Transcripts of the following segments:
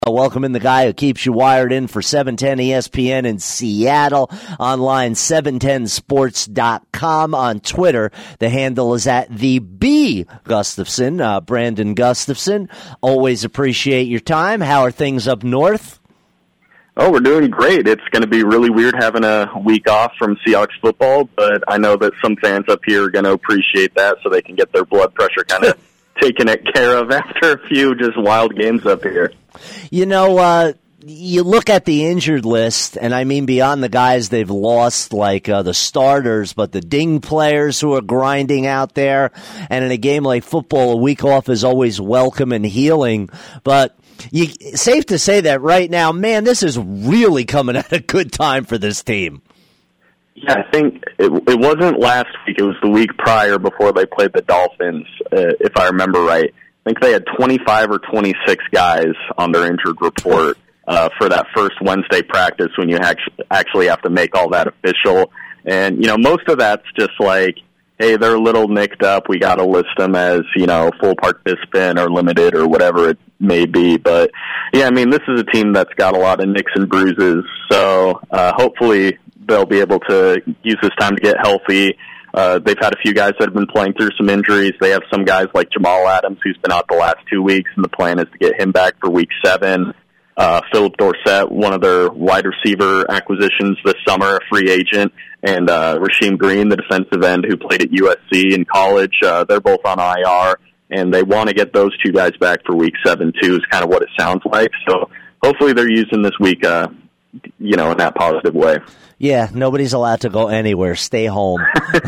Welcome in the guy who keeps you wired in for 710 ESPN in Seattle. Online, 710sports.com. On Twitter, the handle is at the B Gustafson, Brandon Gustafson. Always appreciate your time. How are things up north? Oh, we're doing great. It's going to be really weird having a week off from Seahawks football, but I know that some fans up here are going to appreciate that so they can get their blood pressure kind of taken care of after a few just wild games up here. You know, you look at the injured list, and I mean beyond the guys they've lost, like the starters, but the ding players who are grinding out there. And in a game like football, a week off is always welcome and healing. But safe to say that right now, man, this is really coming at a good time for this team. Yeah, I think it wasn't last week. It was the week prior before they played the Dolphins, if I remember right. I think they had 25 or 26 guys on their injured report for that first Wednesday practice when you actually have to make all that official. And, you know, most of that's just like, hey, they're a little nicked up. We got to list them as, you know, full participant or limited or whatever it may be. But, yeah, I mean, this is a team that's got a lot of nicks and bruises. So hopefully they'll be able to use this time to get healthy. They've had a few guys that have been playing through some injuries. They have some guys like Jamal Adams, who's been out the last 2 weeks, and the plan is to get him back for week 7. Philip Dorsett, one of their wide receiver acquisitions this summer, a free agent, and Rasheem Green, the defensive end who played at USC in college. They're both on IR, and they want to get those two guys back for week 7, too, is kind of what it sounds like. So hopefully they're using this week, in that positive way. Yeah, nobody's allowed to go anywhere. Stay home.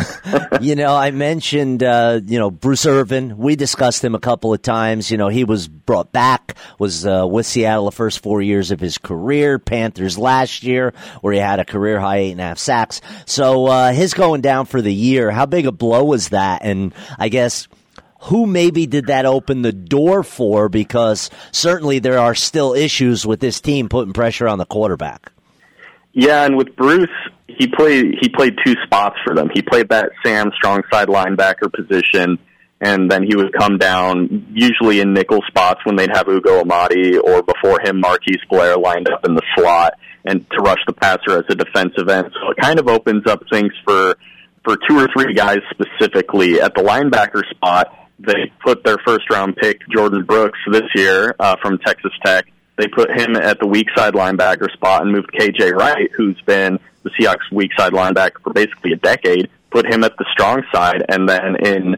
I mentioned, Bruce Irvin. We discussed him a couple of times. You know, he was brought back, was with Seattle the first 4 years of his career. Panthers last year, where he had a career-high 8.5 sacks. So his going down for the year, how big a blow was that? And I guess who maybe did that open the door for? Because certainly there are still issues with this team putting pressure on the quarterback. Yeah, and with Bruce, he played 2 spots for them. He played that Sam strong side linebacker position, and then he would come down, usually in nickel spots when they'd have Ugo Amadi, or before him, Marquise Blair lined up in the slot, and to rush the passer as a defensive end. So it kind of opens up things for 2 or 3 guys specifically. At the linebacker spot, they put their first-round pick, Jordan Brooks, this year from Texas Tech. They put him at the weak side linebacker spot and moved KJ Wright, who's been the Seahawks weak side linebacker for basically a decade, put him at the strong side. And then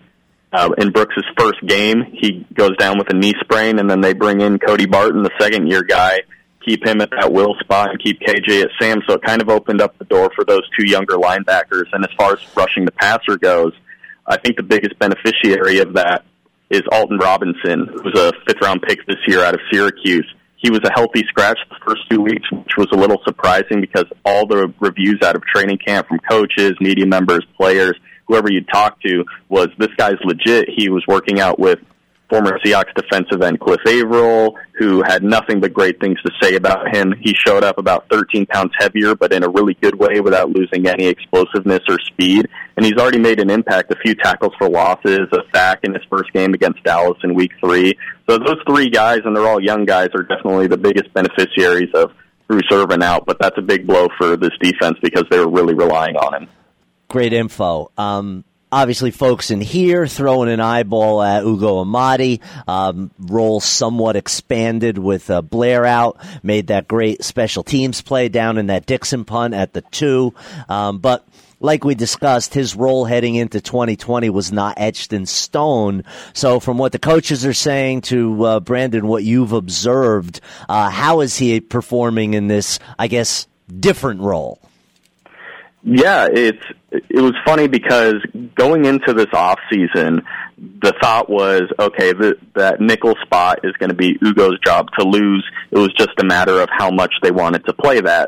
in Brooks' first game, he goes down with a knee sprain, and then they bring in Cody Barton, the second-year guy, keep him at that will spot and keep KJ at Sam. So it kind of opened up the door for those 2 younger linebackers. And as far as rushing the passer goes, I think the biggest beneficiary of that is Alton Robinson, who's a 5th-round pick this year out of Syracuse. He was a healthy scratch the first 2 weeks, which was a little surprising because all the reviews out of training camp from coaches, media members, players, whoever you talk to, was this guy's legit. He was working out with former Seahawks defensive end Cliff Averill, who had nothing but great things to say about him. He showed up about 13 pounds heavier, but in a really good way without losing any explosiveness or speed. And he's already made an impact, a few tackles for losses, a sack in his first game against Dallas in week 3. So those 3 guys, and they're all young guys, are definitely the biggest beneficiaries of Bruce Irvin out. But that's a big blow for this defense because they were really relying on him. Great info. Obviously, folks in here throwing an eyeball at Ugo Amadi. Role somewhat expanded with Blair out. Made that great special teams play down in that Dixon punt at the 2. But like we discussed, his role heading into 2020 was not etched in stone. So from what the coaches are saying to Brandon, what you've observed, how is he performing in this, I guess, different role? Yeah, it was funny because going into this off season, the thought was, okay, that nickel spot is going to be Ugo's job to lose. It was just a matter of how much they wanted to play that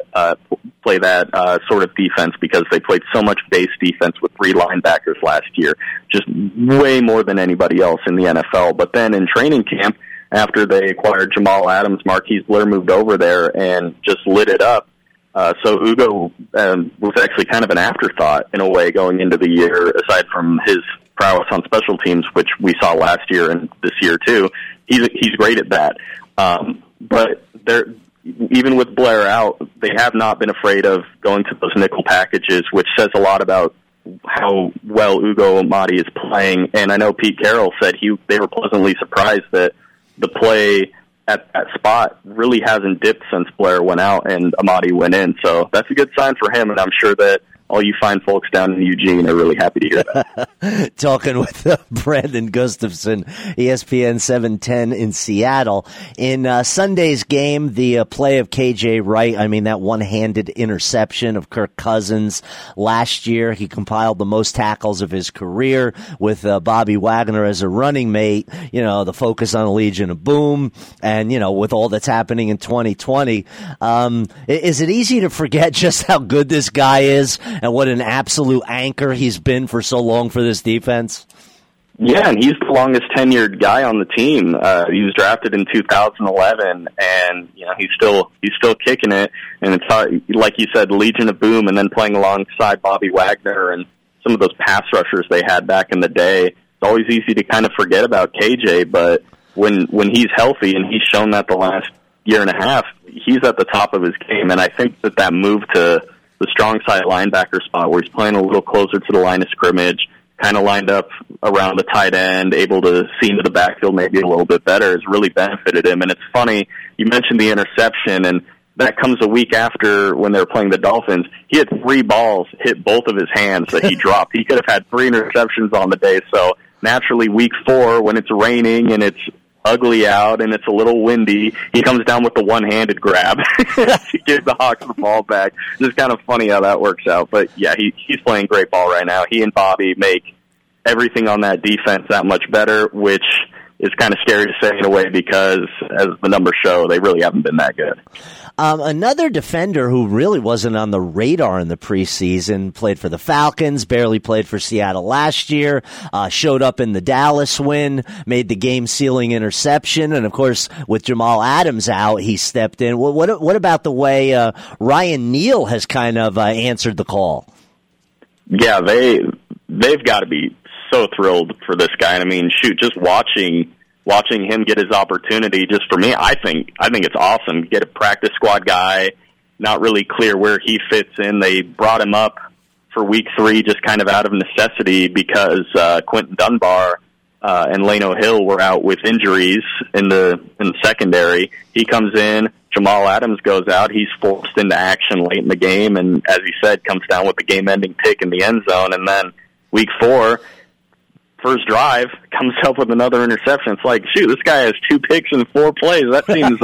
sort of defense because they played so much base defense with 3 linebackers last year, just way more than anybody else in the NFL. But then in training camp, after they acquired Jamal Adams, Marquise Blair moved over there and just lit it up. So Ugo was actually kind of an afterthought in a way going into the year, aside from his prowess on special teams, which we saw last year and this year too. He's great at that. But they're even with Blair out, they have not been afraid of going to those nickel packages, which says a lot about how well Ugo Amadi is playing. And I know Pete Carroll said they were pleasantly surprised that the play at that spot really hasn't dipped since Blair went out and Amadi went in. So that's a good sign for him, and I'm sure that all you fine folks down in Eugene are really happy to hear that. Talking with Brandon Gustafson, ESPN 710 in Seattle. In Sunday's game, the play of KJ Wright, that one-handed interception of Kirk Cousins last year. He compiled the most tackles of his career with Bobby Wagner as a running mate. The focus on the Legion of Boom, and, with all that's happening in 2020. Is it easy to forget just how good this guy is? And what an absolute anchor he's been for so long for this defense. Yeah, and he's the longest tenured guy on the team. He was drafted in 2011, and he's still kicking it. And it's like you said, Legion of Boom, and then playing alongside Bobby Wagner and some of those pass rushers they had back in the day. It's always easy to kind of forget about KJ, but when he's healthy, and he's shown that the last year and a half, he's at the top of his game. And I think that move to the strong side linebacker spot, where he's playing a little closer to the line of scrimmage, kind of lined up around the tight end, able to see into the backfield maybe a little bit better, has really benefited him. And it's funny, you mentioned the interception, and that comes a week after when they were playing the Dolphins. He had 3 balls hit both of his hands that he dropped. He could have had 3 interceptions on the day. So naturally, week 4, when it's raining and it's ugly out and it's a little windy, he comes down with the one-handed grab to give the Hawks the ball back. It's kind of funny how that works out. But yeah, he's playing great ball right now. He and Bobby make everything on that defense that much better, which is kind of scary to say in a way, because as the numbers show, they really haven't been that good. Another defender who really wasn't on the radar in the preseason, played for the Falcons, barely played for Seattle last year, showed up in the Dallas win, made the game-sealing interception, and of course, with Jamal Adams out, he stepped in. What about the way Ryan Neal has kind of answered the call? Yeah, they've got to be so thrilled for this guy. Just watching him get his opportunity, just for me, I think it's awesome. Get a practice squad guy, not really clear where he fits in. They brought him up for week 3 just kind of out of necessity because Quentin Dunbar and Lano Hill were out with injuries in the secondary. He comes in, Jamal Adams goes out, he's forced into action late in the game, and as he said, comes down with the game-ending pick in the end zone. And then week 4, first drive, comes up with another interception. It's like, shoot, this guy has 2 picks in 4 plays. That seems,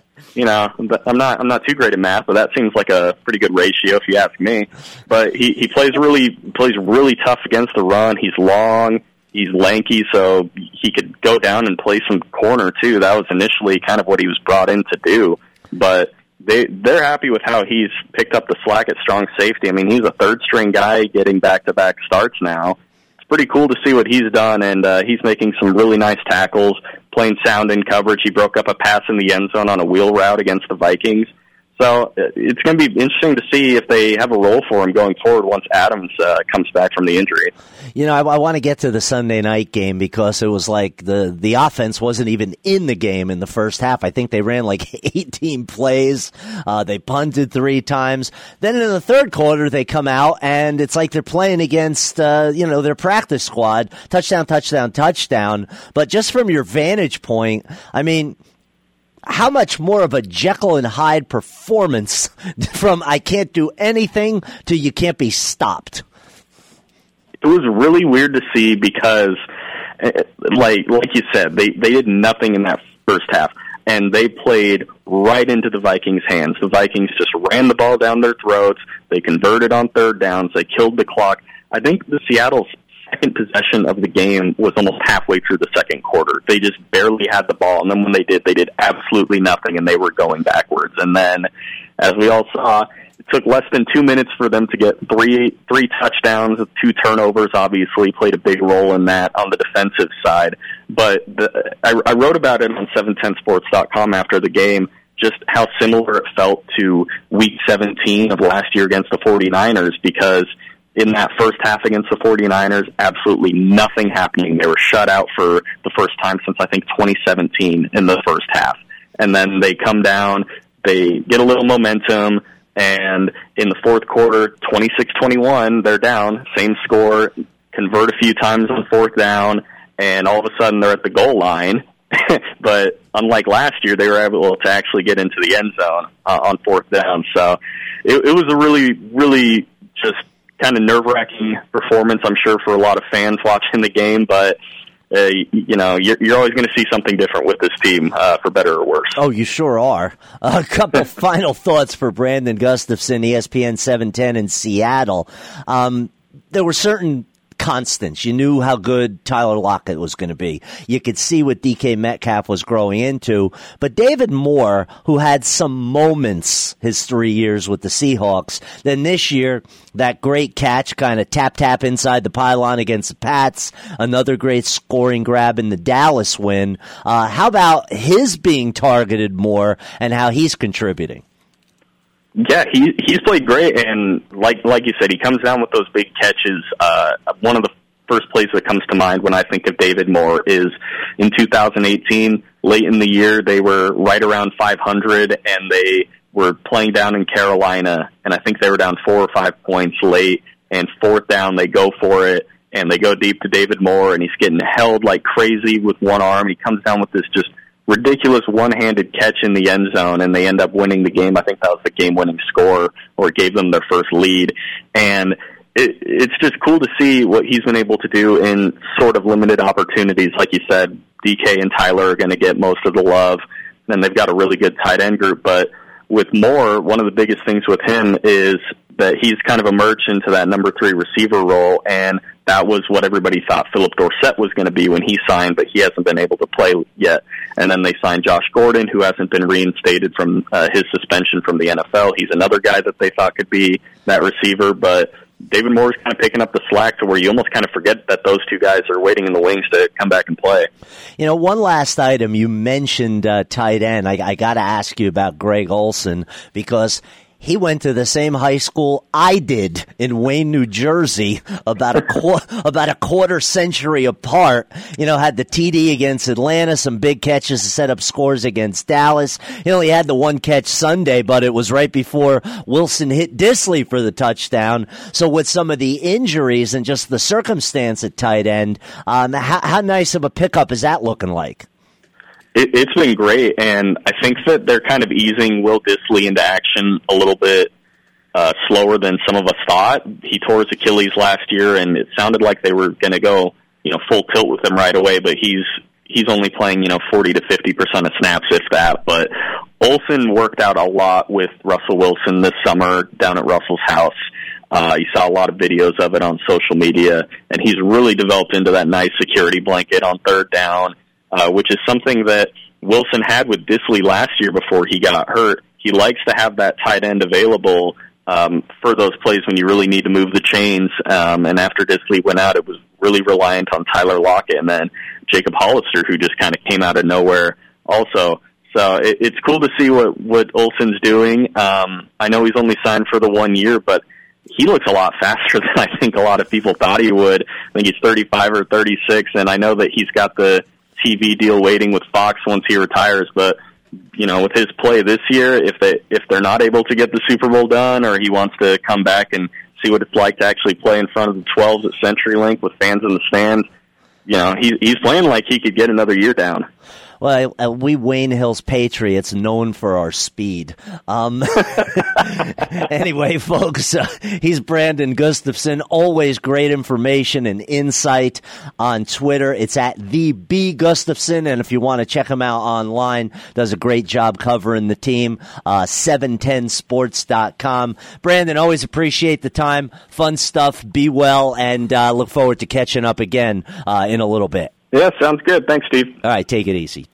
I'm not too great at math, but that seems like a pretty good ratio if you ask me. But he plays really tough against the run. He's long, he's lanky, so he could go down and play some corner too. That was initially kind of what he was brought in to do. But they're happy with how he's picked up the slack at strong safety. He's a third-string guy getting back-to-back starts now. Pretty cool to see what he's done, and he's making some really nice tackles, playing sound in coverage. He broke up a pass in the end zone on a wheel route against the Vikings. So it's going to be interesting to see if they have a role for him going forward once Adams comes back from the injury. I want to get to the Sunday night game because it was like the offense wasn't even in the game in the first half. I think they ran like 18 plays. They punted 3 times. Then in the third quarter, they come out and it's like they're playing against, their practice squad. Touchdown, touchdown, touchdown. But just from your vantage point, how much more of a Jekyll and Hyde performance from I can't do anything to you can't be stopped? It was really weird to see because, like you said, they did nothing in that first half, and they played right into the Vikings' hands. The Vikings just ran the ball down their throats. They converted on third downs. They killed the clock. I think the Seattle's second possession of the game was almost halfway through the second quarter. They just barely had the ball, and then when they did absolutely nothing, and they were going backwards. And then, as we all saw, it took less than 2 minutes for them to get three touchdowns, 2 turnovers, obviously played a big role in that on the defensive side. But I wrote about it on 710sports.com after the game, just how similar it felt to Week 17 of last year against the 49ers, because in that first half against the 49ers, absolutely nothing happening. They were shut out for the first time since, I think, 2017 in the first half. and then they come down, they get a little momentum, and in the fourth quarter, 26-21, they're down, same score, convert a few times on fourth down, and all of a sudden they're at the goal line. But unlike last year, they were able to actually get into the end zone on fourth down. So it was a really, really just kind of nerve-wracking performance, I'm sure, for a lot of fans watching the game, but you're always going to see something different with this team, for better or worse. Oh, you sure are. A couple final thoughts for Brandon Gustafson, ESPN 710 in Seattle. There were certain constants. You knew how good Tyler Lockett was going to be. You could see what DK Metcalf was growing into. But David Moore, who had some moments his 3 years with the Seahawks, then this year, that great catch, kind of tap inside the pylon against the Pats, another great scoring grab in the Dallas win. How about his being targeted more and how he's contributing? Yeah, he's played great, and like you said, he comes down with those big catches. One of the first plays that comes to mind when I think of David Moore is in 2018, late in the year, they were right around 500, and they were playing down in Carolina, and I think they were down 4 or 5 points late, and fourth down, they go for it, and they go deep to David Moore, and he's getting held like crazy with one arm. He comes down with this just ridiculous one-handed catch in the end zone, and they end up winning the game. I think that was the game-winning score, or gave them their first lead. And it's just cool to see what he's been able to do in sort of limited opportunities. Like you said, DK and Tyler are going to get most of the love, and they've got a really good tight end group. But with Moore, one of the biggest things with him is that he's kind of emerged into that number 3 receiver role, and that was what everybody thought Philip Dorsett was going to be when he signed, but he hasn't been able to play yet. And then they signed Josh Gordon, who hasn't been reinstated from his suspension from the NFL. He's another guy that they thought could be that receiver, but David Moore's kind of picking up the slack to where you almost kind of forget that those two guys are waiting in the wings to come back and play. You know, one last item, you mentioned tight end. I got to ask you about Greg Olsen, because he went to the same high school I did in Wayne, New Jersey, about a quarter century apart. You know, had the TD against Atlanta, some big catches to set up scores against Dallas. He only had the one catch Sunday, but it was right before Wilson hit Disley for the touchdown. So with some of the injuries and just the circumstance at tight end, how nice of a pickup is that looking like? It's been great, and I think that they're kind of easing Will Disley into action a little bit slower than some of us thought. He tore his Achilles last year, and it sounded like they were going to go, full tilt with him right away, but he's only playing, 40 to 50% of snaps, if that. But Olsen worked out a lot with Russell Wilson this summer down at Russell's house. You saw a lot of videos of it on social media, and he's really developed into that nice security blanket on third down, which is something that Wilson had with Disley last year before he got hurt. He likes to have that tight end available for those plays when you really need to move the chains. And after Disley went out, it was really reliant on Tyler Lockett and then Jacob Hollister, who just kind of came out of nowhere also. So it's cool to see what Olsen's doing. I know he's only signed for the 1 year, but he looks a lot faster than I think a lot of people thought he would. I think he's 35 or 36, and I know that he's got the TV deal waiting with Fox once he retires, but with his play this year, if they're not able to get the Super Bowl done, or he wants to come back and see what it's like to actually play in front of the 12s at CenturyLink with fans in the stands, he's playing like he could get another year down. Well, we Wayne Hills Patriots known for our speed. Anyway, folks, he's Brandon Gustafson. Always great information and insight on Twitter. It's at the B Gustafson, and if you want to check him out online, does a great job covering the team. 710sports.com. Brandon, always appreciate the time. Fun stuff. Be well, and look forward to catching up again in a little bit. Yeah, sounds good. Thanks, Steve. All right, take it easy.